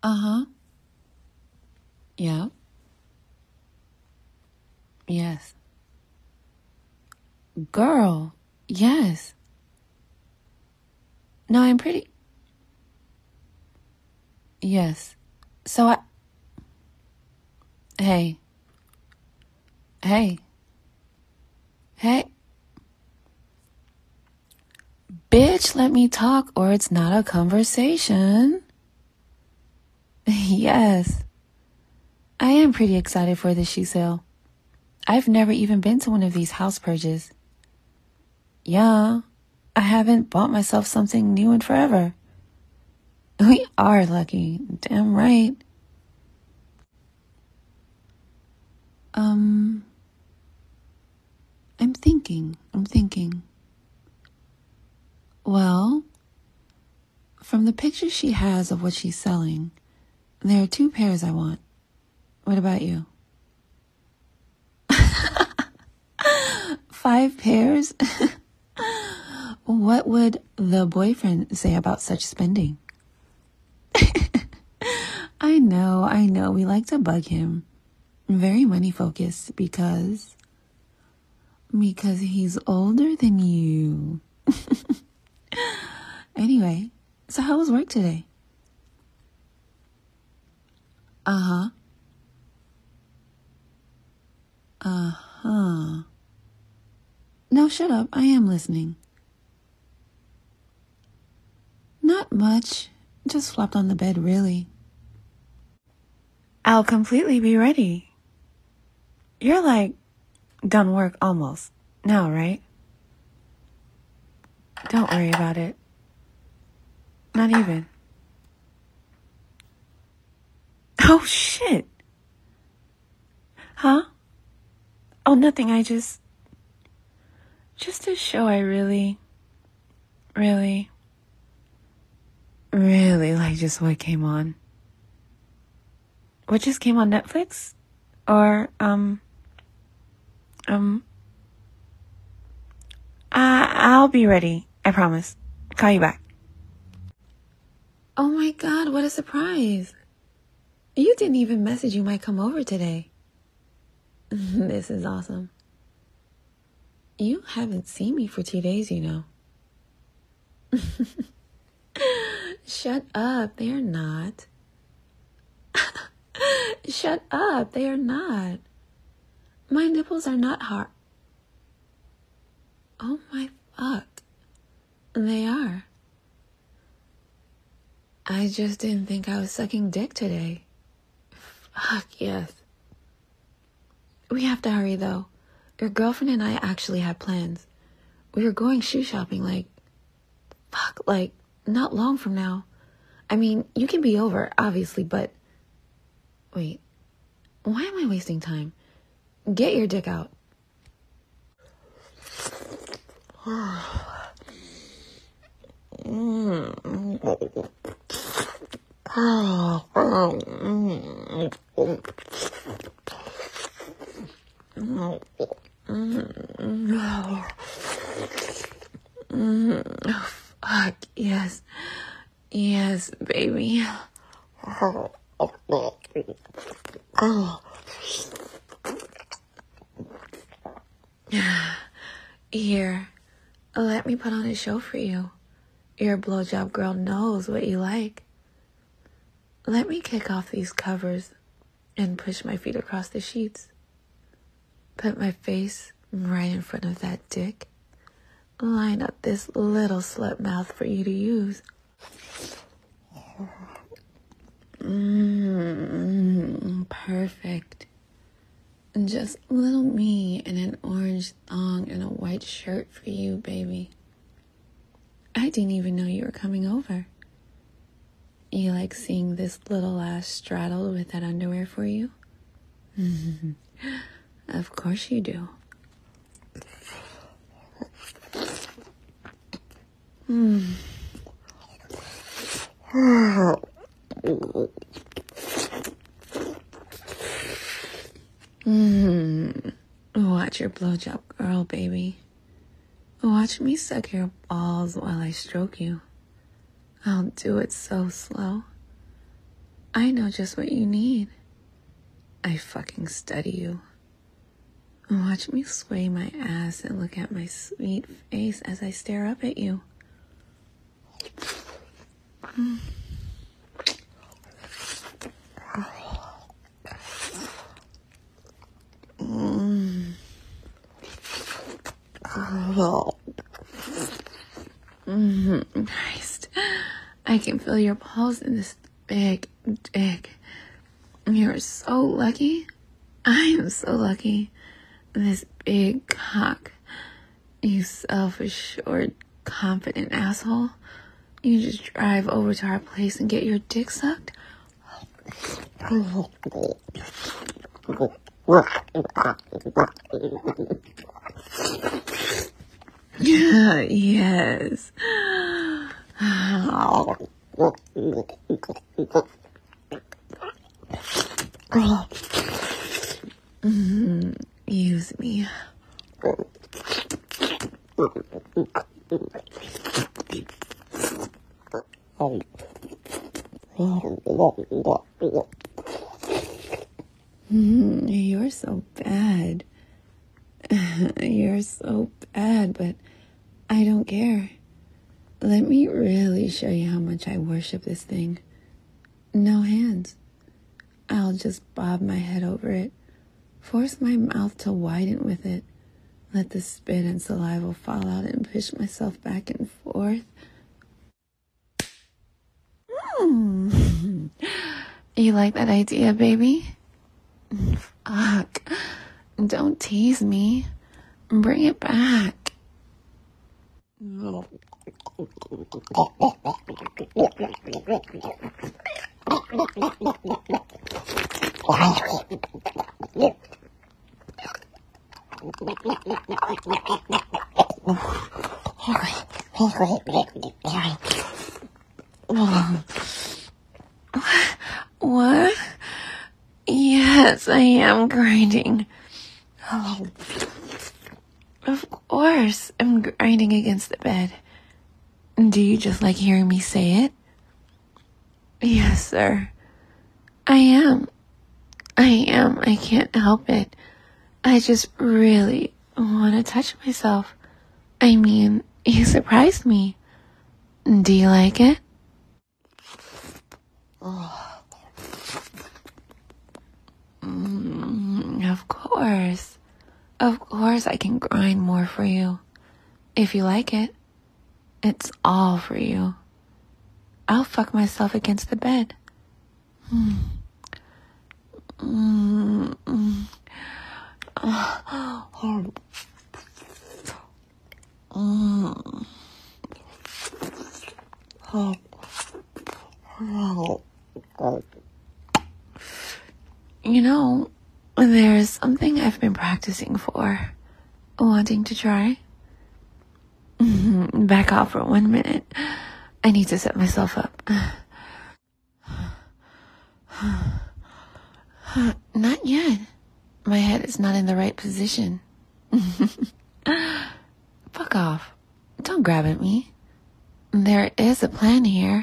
Uh-huh. Yeah. Yes. Girl. Yes. No, I'm pretty. Yes. So hey. Hey. Hey. Bitch, let me talk or it's not a conversation. Yes. I am pretty excited for the shoe sale. I've never even been to one of these house purges. Yeah. I haven't bought myself something new in forever. We are lucky. Damn right. I'm thinking. Well, from the pictures she has of what she's selling, there are 2 pairs I want. What about you? 5 pairs? What would the boyfriend say about such spending? I know. We like to bug him. Very money focused because he's older than you. Anyway, so how was work today? Uh-huh. Uh-huh. No, shut up. I am listening. Not much. Just flopped on the bed, really. I'll completely be ready. You're like done work almost. Now, right? Don't worry about it. Not even. Oh, shit. Huh? Oh, nothing. Just to show I really like just what came on. What just came on Netflix? Or, I'll be ready. I promise. Call you back. Oh my God, what a surprise. You didn't even message you might come over today. This is awesome. You haven't seen me for 2 days, you know. Shut up, they are not. Shut up, they are not. My nipples are not hard. Oh my fuck. They are. I just didn't think I was sucking dick today. Fuck yes. We have to hurry though. Your girlfriend and I actually had plans. We were going shoe shopping like not long from now. I mean, you can be over, obviously, but wait, why am I wasting time? Get your dick out. Fuck, yes. Yes, baby. Here, let me put on a show for you. Your blowjob girl knows what you like. Let me kick off these covers and push my feet across the sheets. Put my face right in front of that dick. Line up this little slut mouth for you to use. Perfect. Just little me in an orange thong and a white shirt for you, baby. I didn't even know you were coming over. You like seeing this little ass straddled with that underwear for you? Of course you do. Watch your blowjob girl, baby. Watch me suck your balls while I stroke you. I'll do it so slow. I know just what you need. I fucking study you. Watch me sway my ass and look at my sweet face as I stare up at you. Christ. I can feel your pulse in this big dick. You're so lucky. I am so lucky. This big cock. You self-assured, confident asshole. You just drive over to our place and get your dick sucked? Yes. Use me. You're so bad. You're so bad, but I don't care. Let me really show you how much I worship this thing. No hands. I'll just bob my head over it, force my mouth to widen with it, let the spit and saliva fall out and push myself back and forth. You like that idea, baby? Fuck. Don't tease me. Bring it back. What? Yes, I am grinding. Of course, I'm grinding against the bed. Do you just like hearing me say it? Yes, sir. I am. I can't help it. I just really want to touch myself. I mean, you surprised me. Do you like it? Of course. Of course I can grind more for you. If you like it. It's all for you. I'll fuck myself against the bed. You know, there's something I've been practicing for. Wanting to try? Back off for 1 minute. I need to set myself up. Not yet. My head is not in the right position. Fuck off. Don't grab at me. There is a plan here.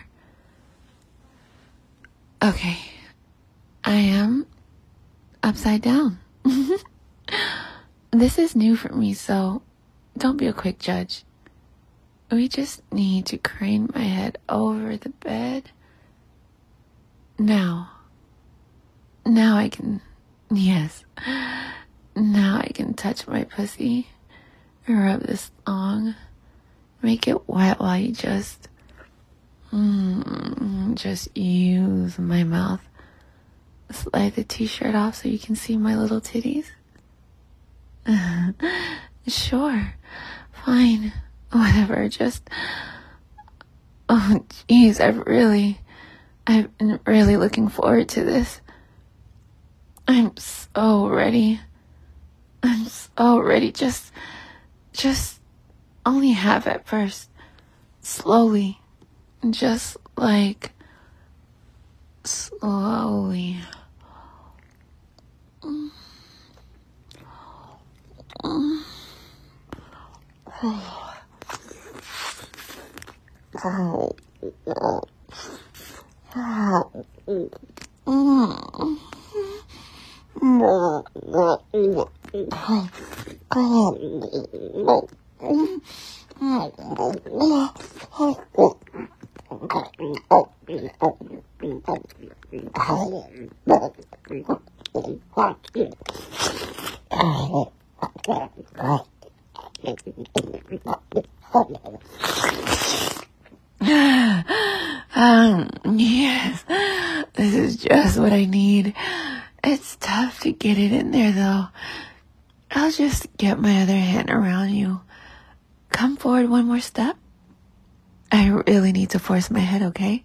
Okay. I am upside down. This is new for me, so don't be a quick judge. We just need to crane my head over the bed. Now I can, yes. Now I can touch my pussy, rub this thong, make it wet while you just use my mouth. Slide the t-shirt off so you can see my little titties. Sure, fine, whatever, just, oh jeez, I've been really looking forward to this. I'm so ready. Just only half at first. Slowly. Just like, slowly. Yes, this is just what I need. It's tough to get it in there, though. I'll just get my other hand around you. Come forward one more step. I really need to force my head, okay?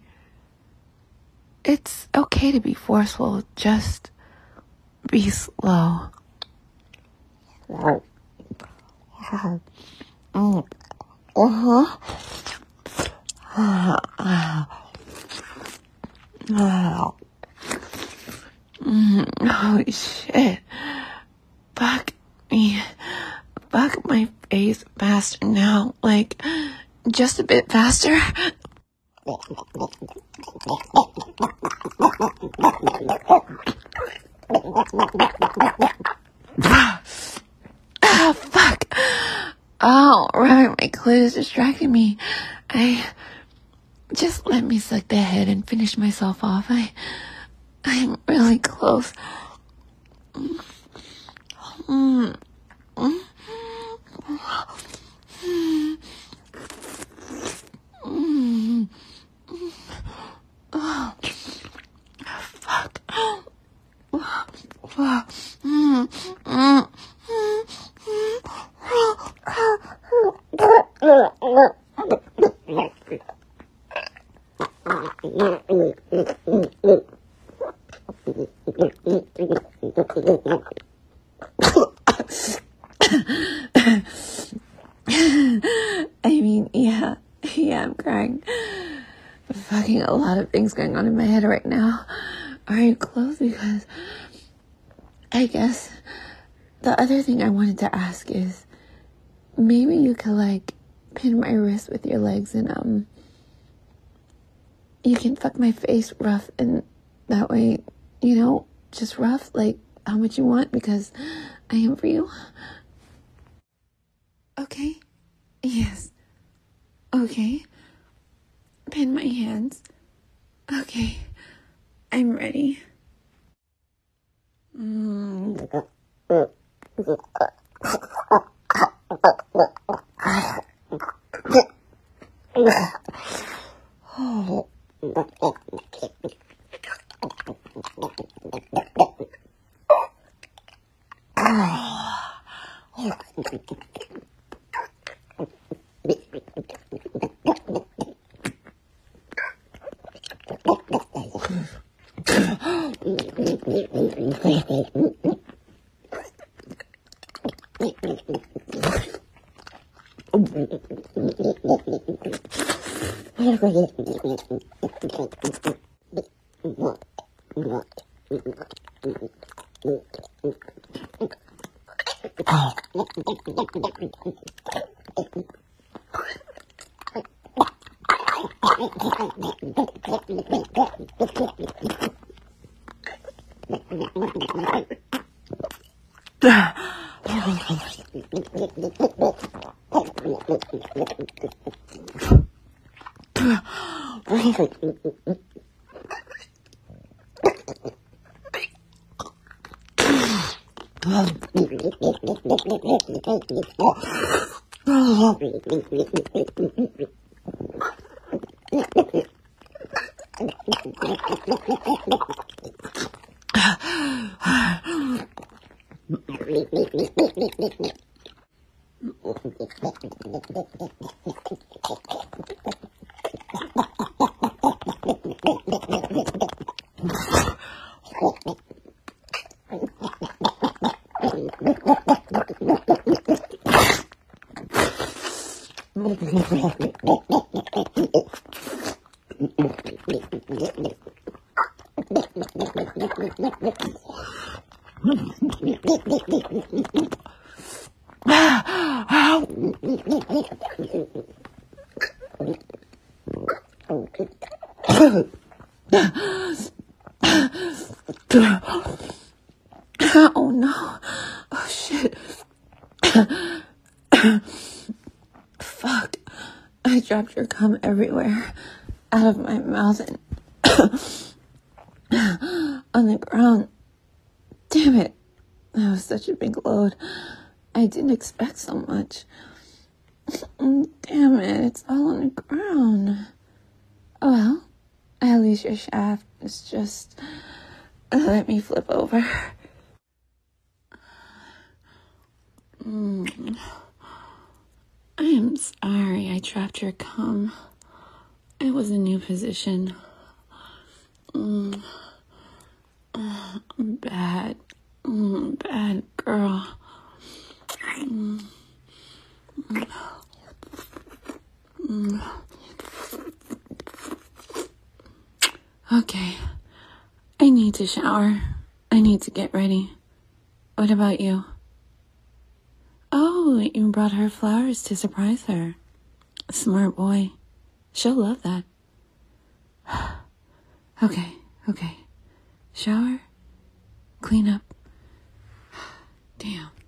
It's okay to be forceful. Just be slow. Holy shit. Fuck me. Fuck my face faster now. Like, just a bit faster. Oh, fuck. Oh, right, my clit is distracting me. Just let me suck the head and finish myself off. I'm really close. Yeah, I'm crying. Fucking a lot of things going on in my head right now. Are you close? Because I guess the other thing I wanted to ask is maybe you could like pin my wrist with your legs and you can fuck my face rough, and that way, just rough, like how much you want, because I am for you. Okay? Yes. Okay. Pin my hands. Okay. I'm ready. Oh no. Oh shit. Fuck. I dropped your cum everywhere. out of my mouth and on the ground. Damn it. That was such a big load. I didn't expect so much. Damn it, it's all on the ground. Oh well, at least your shaft is just... Let me flip over. I am sorry I trapped your cum. It was a new position. Bad. Bad girl. Okay. I need to shower. I need to get ready. What about you? Oh, you brought her flowers to surprise her. Smart boy. She'll love that. Okay. Shower. Clean up. Damn.